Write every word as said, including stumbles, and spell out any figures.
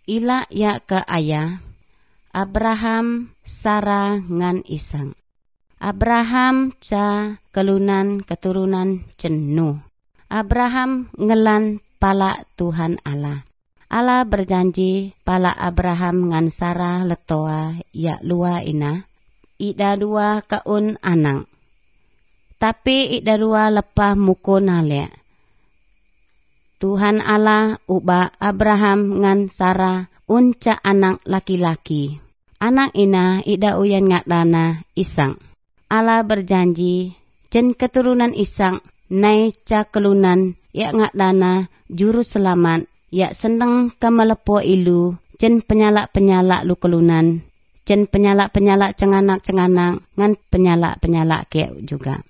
ila ya ke ayah Abraham, Sarah ngan Ishak. Abraham ca kelunan keturunan jenuh. Abraham ngelan pala Tuhan Allah. Allah berjanji pala Abraham ngan Sarah letoa ya lua ina. Ida dua kaun anang. Tapi ida dua lepah muko nale. Tuhan Allah uba Abraham ngan Sarah unca anak laki-laki. Anak ina ida uyan ngadana Ishak. Allah berjanji jen keturunan Ishak nai ca kelunan ya ngadana juru selamat ya seneng kemelepo ilu jen penyalak-penyalak lu kelunan. Jen penyalak-penyalak cenganak-cenganak ngan penyalak-penyalak kek juga.